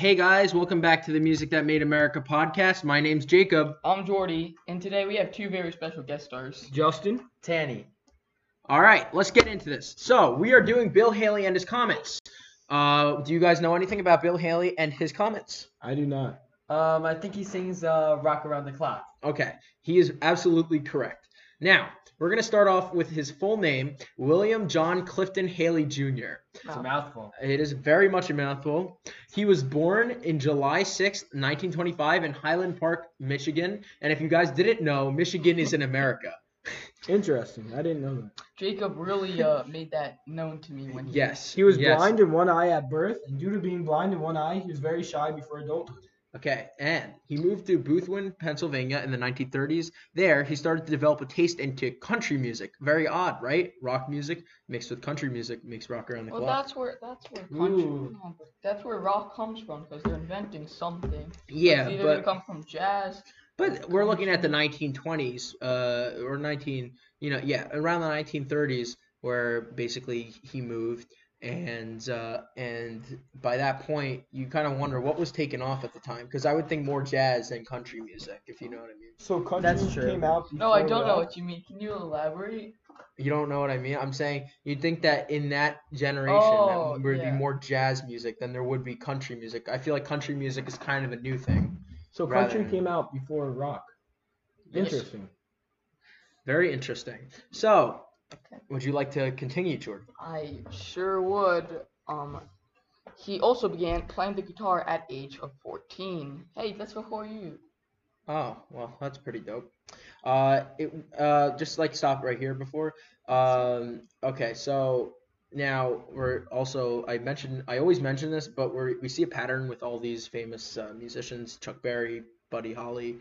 Hey guys, welcome back to the Music That Made America podcast. My name's Jacob. I'm Jordy, and today we have two very special guest stars. Justin. Tanny. All right, let's get into this. So we are doing Bill Haley and his comments. Do you guys know anything about Bill Haley and his comments? I do not. I think he sings Rock Around the Clock. Okay, he is absolutely correct. Now, we're going to start off with his full name, William John Clifton Haley Jr. It's a mouthful. It is very much a mouthful. He was born in July 6th, 1925 in Highland Park, Michigan. And if you guys didn't know, Michigan is in America. Interesting. I didn't know that. Jacob really made that known to me when he Yes. He was yes. blind in one eye at birth, and due to being blind in one eye, he was very shy before adulthood. Okay, and he moved to Boothwyn, Pennsylvania in the 1930s. There, he started to develop a taste into country music. Very odd, right? Rock music mixed with country music makes rock around the Well, clock. that's where country, Ooh. that's where rock comes from, because they're inventing something. Yeah, It's either but gonna come from jazz. But we're looking at the 1920s, or around the 1930s, where basically he moved, and by that point, you kind of wonder what was taken off at the time, because I would think more jazz than country music, if you know what I mean. So country That's true. came out before No, I don't know rock? what you mean. Can you elaborate? You don't know what I mean? I'm saying you'd think that in that generation, Oh, there would be yeah. more jazz music than there would be country music. I feel like country music is kind of a new thing. So rather country than- came out before rock. Yes. Interesting. Very interesting. So, Okay. would you like to continue, Jordan? I sure would. He also began playing the guitar at age of 14. Hey, that's before you. Oh, well, that's pretty dope. Just like stop right here before. Okay, so now we're also, I always mention this, but we see a pattern with all these famous musicians, Chuck Berry, Buddy Holly,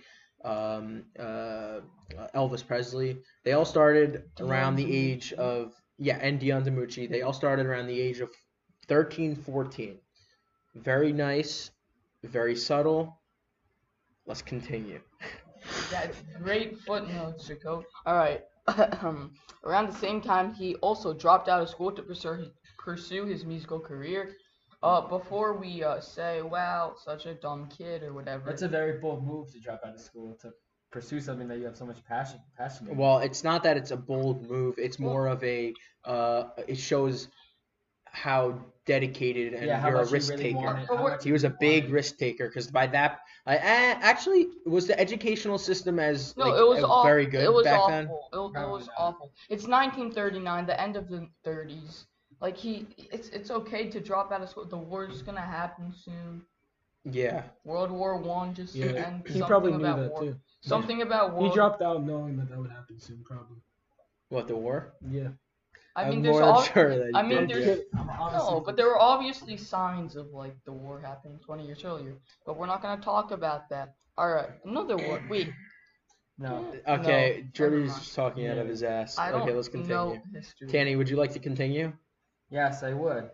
Elvis Presley. They all started around the age of, and Dion DiMucci. They all started around the age of 13, 14. Very nice, very subtle. Let's continue. That's great footnotes, Jacob. All right. Around the same time, he also dropped out of school to pursue his musical career. Before we say, wow, such a dumb kid or whatever. That's a very bold move to drop out of school to pursue something that you have so much passion in. Well, it's not that it's a bold move. It's more of a, it shows how dedicated and how you're a much you risk really taker. wanted- But how we're- much He you was a really big wanted. risk taker because by that, actually, was the educational system as No, like, it was awful. very good It was back awful. then? It Probably was not. awful. It's 1939, the end of the 30s. Like it's okay to drop out of school. The war's gonna happen soon. Yeah. World War I just Yeah, and he something probably knew about that war. too. Something about war. He dropped out knowing that would happen soon, probably. What, the war? Yeah. I mean, I'm there's more all. sure that I he mean, did. there's Honestly, no, but there were obviously signs of like the war happening 20 years earlier. But we're not gonna talk about that. All right, another war. Wait, No. Okay, No, Jordy's never just talking out of Yeah. his ass. I don't Okay, let's continue. know history. Tanny, would you like to continue? Yes, I would.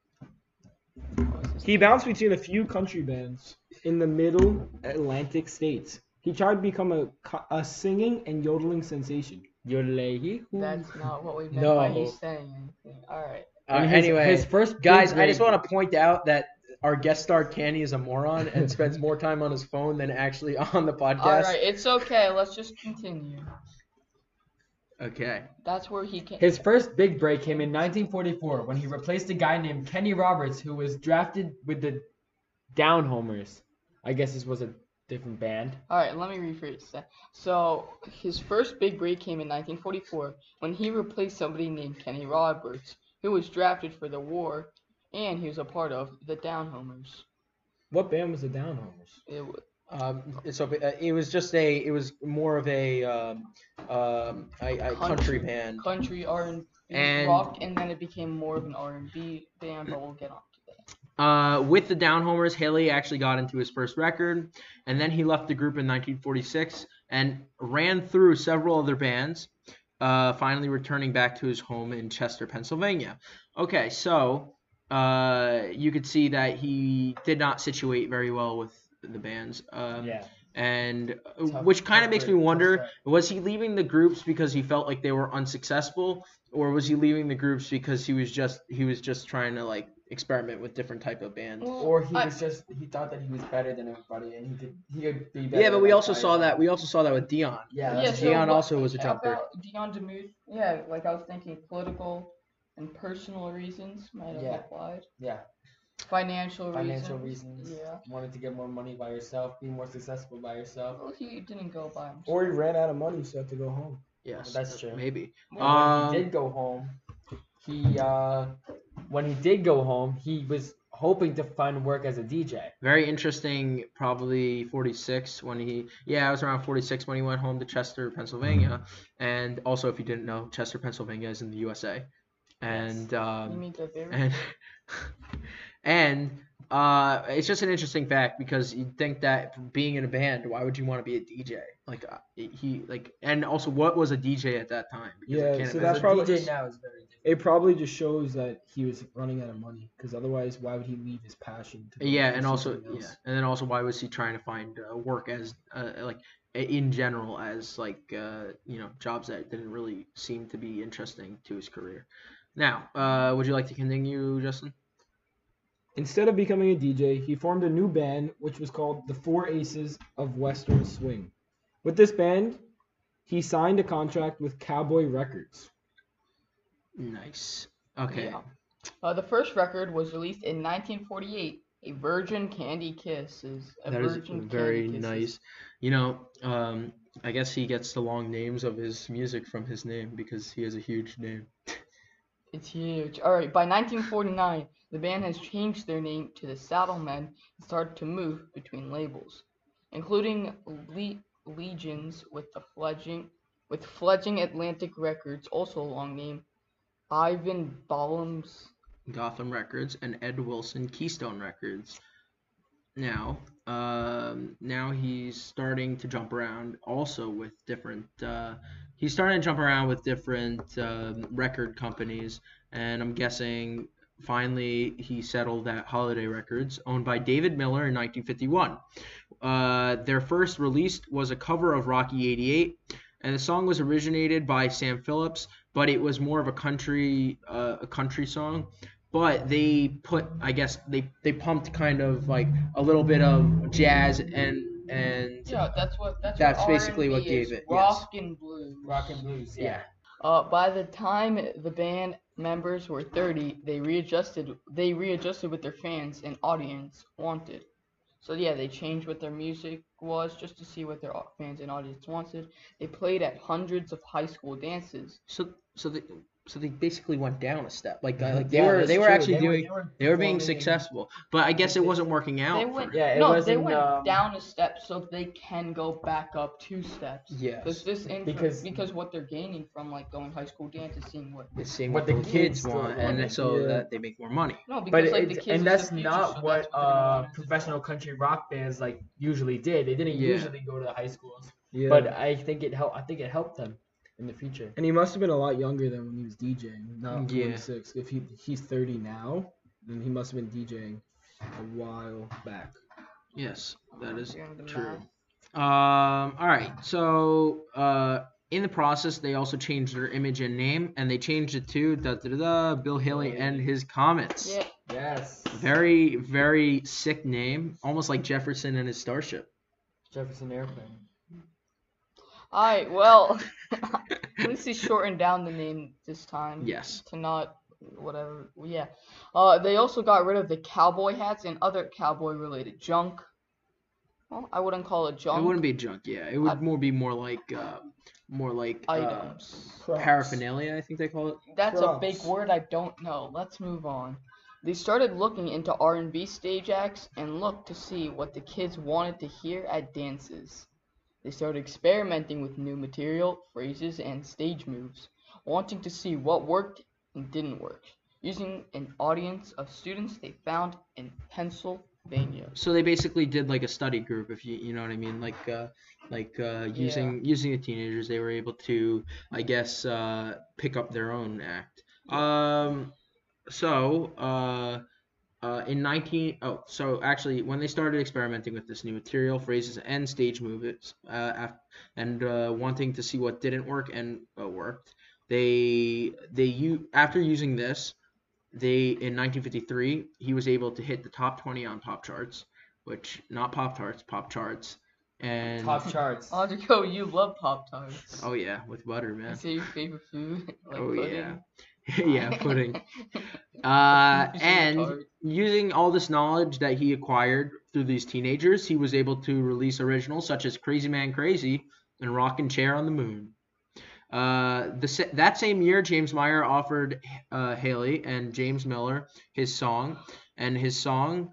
He bounced between a few country bands in the middle Atlantic states. He tried to become a singing and yodeling sensation. Yodeling. That's not what we meant No. by you saying anything. All right. Anyway, his first guys, big I just break- want to point out that our guest star Tanny is a moron and spends more time on his phone than actually on the podcast. All right, it's okay. Let's just continue. Okay. That's where he came. His first big break came in 1944 when he replaced a guy named Kenny Roberts who was drafted with the Downhomers. I guess this was a different band. All right, let me rephrase that. So his first big break came in 1944 when he replaced somebody named Kenny Roberts, who was drafted for the war, and he was a part of the Downhomers. What band was the Downhomers? It wa- It was more of a country band. country R&B And- rock, and then it became more of an R&B band, but we'll get on to that. With the Downhomers, Haley actually got into his first record, and then he left the group in 1946 and ran through several other bands, finally returning back to his home in Chester, Pennsylvania. Okay, so you could see that he did not situate very well with the bands. Yeah. and Tough- which kind of tough makes me break, tough wonder: start. was he leaving the groups because he felt like they were unsuccessful, or was he leaving the groups because he was just trying to like experiment with different type of bands? Well, Or he I- was just he thought that he was better than everybody and he could be better. Yeah, but we like, also by saw his that. own. We also saw that with Dion. Yeah, yeah, that's so Dion what- also was a how jumper. about Dion DeMuth? Yeah, like I was thinking political and personal reasons might have Yeah. applied. Yeah. Financial reasons. Yeah. Wanted to get more money by yourself, be more successful by yourself. Well, he didn't go by himself. Or he ran out of money, so had to go home. Yes, That's true. Maybe. And when he did go home, when he did go home, he was hoping to find work as a DJ. Very interesting. Probably 46 when I was around 46 when he went home to Chester, Pennsylvania. And also, if you didn't know, Chester, Pennsylvania is in the USA. And You mean the very and and it's just an interesting fact because you'd think that being in a band, why would you want to be a DJ? And also, what was a DJ at that time? Because I Yeah, can't so imagine- that's a probably DJ just- now is very different. It probably just shows that he was running out of money, because otherwise, why would he leave his passion? To go Yeah, pursue and also something else? and then also, why was he trying to find work as in general as jobs that didn't really seem to be interesting to his career? Now, would you like to continue, Justin? Instead of becoming a DJ, he formed a new band which was called the Four Aces of Western Swing. With this band, he signed a contract with Cowboy Records. Nice. Okay. Yeah. The first record was released in 1948. A Virgin Candy Kisses. That is very nice. I guess he gets the long names of his music from his name because he has a huge name. It's huge. All right. By 1949, the band has changed their name to the Saddlemen and started to move between labels, including Legions with fledging Atlantic Records, also a long name, Ivan Ballum's Gotham Records and Ed Wilson Keystone Records. Now he's starting to jump around also with different. He's starting to jump around with different record companies, and I'm guessing finally he settled at Holiday Records, owned by David Miller in 1951. Their first release was a cover of Rocky 88, and the song was originated by Sam Phillips, but it was more of a country song. But they put, I guess, they pumped kind of like a little bit of jazz and yeah, that's That's basically what R&B gave is, it, yes. rock and blues. Rock and blues, yeah. By the time the band members were 30, they readjusted with their fans and audience wanted. So yeah, they changed what their music was just to see what their fans and audience wanted. They played at hundreds of high school dances. So they basically went down a step. They Yeah, were that's they were true. actually they were being performing successful, but I guess it wasn't working out. They for went him. Yeah, it no, wasn't, they went down a step so they can go back up 2 steps. Yes. Because what they're gaining from like going high school dance is seeing what It's seeing what what the the kids kids want, want. and so Yeah. that they make more money. no But because like the kids is that's the future, not so what that's they're gonna want. professional country rock bands like usually did. They didn't Yeah. usually go to the high schools. Yeah. But I think it helped them in the future. And he must have been a lot younger than when he was DJing, not Yeah. 46. If he's 30 now, then he must have been DJing a while back. Yes, that is Doing the true. math. All right. So in the process, they also changed their image and name, and they changed it to Bill Haley and his Comets. Yeah. Yes. Very, very sick name, almost like Jefferson and his Starship. Jefferson Airplane. Alright, well, at least he shortened down the name this time. Yes. To not whatever. Yeah. They also got rid of the cowboy hats and other cowboy-related junk. Well, I wouldn't call it junk. It wouldn't be junk, yeah. It would I'd- be more like items. Props. paraphernalia, I think they call it. That's a big Props. word I don't know. Let's move on. They started looking into R&B stage acts and looked to see what the kids wanted to hear at dances. They started experimenting with new material, phrases, and stage moves, wanting to see what worked and didn't work, using an audience of students they found in Pennsylvania. So they basically did like a study group, if you know what I mean, using the teenagers, they were able to, I guess, pick up their own act. so actually when they started experimenting with this new material, phrases, and stage movements, wanting to see what didn't work and what worked, after using this, in 1953 he was able to hit the top 20 on pop charts, which not pop tarts, pop charts, and Top charts. Audrico, you love Pop Tarts. oh yeah, with butter, man. Is it your favorite food? Like Oh pudding? yeah. Yeah, pudding. Usually And tart. using all this knowledge that he acquired through these teenagers, he was able to release originals such as Crazy Man Crazy and Rockin' Chair on the Moon. That same year, James Meyer offered Haley and James Miller his song, and his song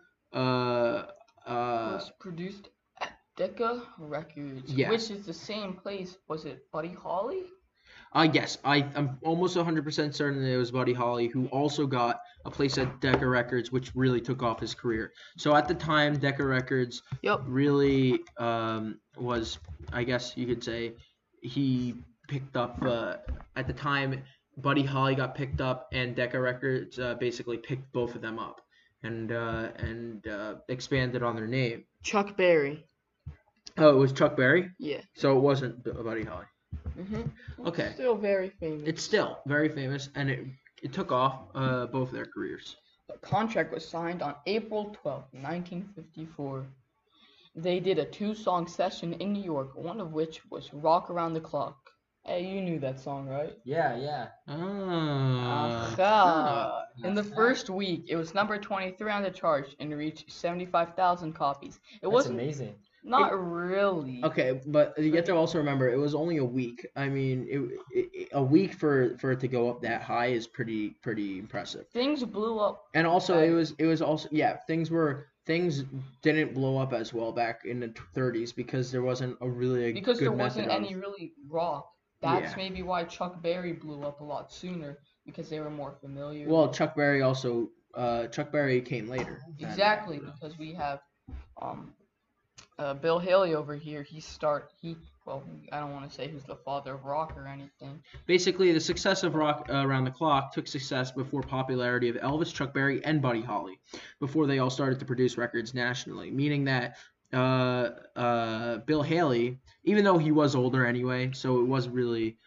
Was produced at Decca Records, Yes. which is the same place. Was it Buddy Holly? yes, I'm almost 100% certain that it was Buddy Holly who also got a place at Decca Records, which really took off his career. So at the time, Decca Records Yep. really was, I guess you could say, he picked up, at the time, Buddy Holly got picked up, and Decca Records basically picked both of them up and expanded on their name. Chuck Berry. Oh, it was Chuck Berry? Yeah. So it wasn't Buddy Holly. Okay. Still very famous. It's still very famous, and it took off both their careers. The contract was signed on April 12th, 1954. They did a 2-song session in New York, one of which was Rock Around the Clock. Hey, you knew that song, right? Yeah. Aha. In the first week, it was number 23 on the chart and reached 75,000 copies. It That's wasn't amazing. not really. Okay, but you have to also remember it was only a week. I mean, a week for it to go up that high is pretty impressive. Things blew up. And also, Right. it was also things didn't blow up as well back in the 30s because there wasn't Because good there wasn't method any of. really rock. That's Yeah. maybe why Chuck Berry blew up a lot sooner, because they were more familiar. Well, Chuck Berry came later. Exactly, because we have Bill Haley over here. I don't want to say who's the father of rock or anything. Basically, the success of Rock Around the Clock took success before popularity of Elvis, Chuck Berry, and Buddy Holly, before they all started to produce records nationally. Meaning that Bill Haley, even though he was older anyway, so it was really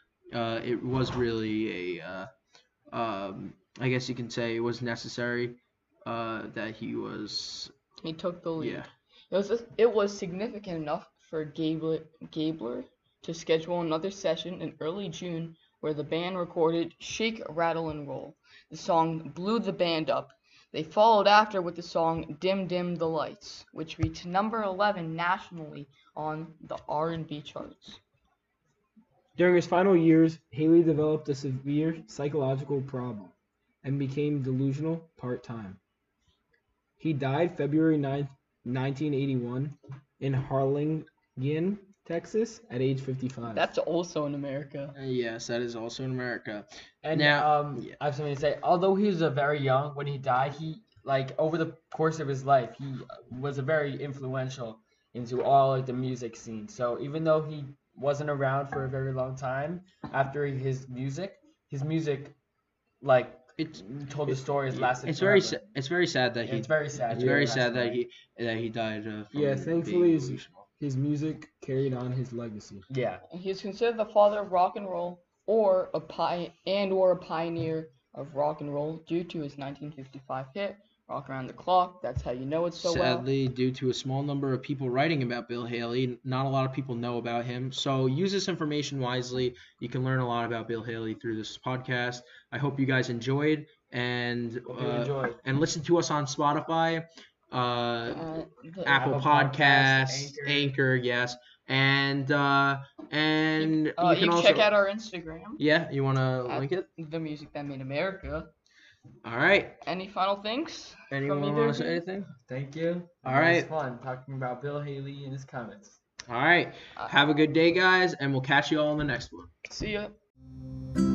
I guess you can say it was necessary that He took the lead. yeah. It was significant enough for Gabler to schedule another session in early June where the band recorded Shake, Rattle, and Roll. The song blew the band up. They followed after with the song Dim Dim the Lights, which reached number 11 nationally on the R&B charts. During his final years, Haley developed a severe psychological problem and became delusional part-time. He died February 9th, 1981 in Harlingen, Texas at age 55. That's also in America. Yes, that is also in America. And Now- yeah. I have something to say. Although he was very young when he died, he over the course of his life, he was a very influential into all the music scene. So even though he wasn't around for a very long time after his music It's told the stories lasted. it's forever. it's very sad that Yeah, he it's very sad. it's that very passed sad that away. he died from Yeah, being thankfully delusional. his music carried on his legacy. Yeah. He is considered the father of rock and roll, or a pioneer of rock and roll due to his 1955 hit Rock Around the Clock. That's how you know it so well. Sadly, due to a small number of people writing about Bill Haley, not a lot of people know about him. So use this information wisely. You can learn a lot about Bill Haley through this podcast. I hope you guys enjoyed and Hope you enjoyed. and listen to us on Spotify, The- Apple Apple Podcasts, Podcasts, Anchor, yes, and you can can also check out our Instagram, yeah. You wanna at link it? The Music That Made America. All right. Any final things? Anyone either want of to say you? anything? Thank you. All It was right. fun talking about Bill Haley and his comments. All right. Have a good day, guys, and we'll catch you all in the next one. See ya.